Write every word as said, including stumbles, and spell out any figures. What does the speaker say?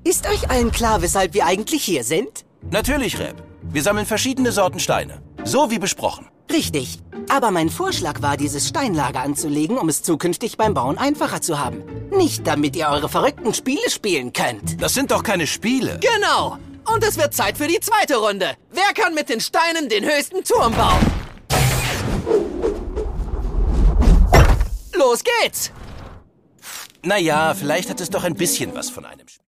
Ist euch allen klar, weshalb wir eigentlich hier sind? Natürlich, Reb. Wir sammeln verschiedene Sorten Steine. So wie besprochen. Richtig. Aber mein Vorschlag war, dieses Steinlager anzulegen, um es zukünftig beim Bauen einfacher zu haben. Nicht, damit ihr eure verrückten Spiele spielen könnt. Das sind doch keine Spiele. Genau. Und es wird Zeit für die zweite Runde. Wer kann mit den Steinen den höchsten Turm bauen? Los geht's! Naja, vielleicht hat es doch ein bisschen was von einem Spiel.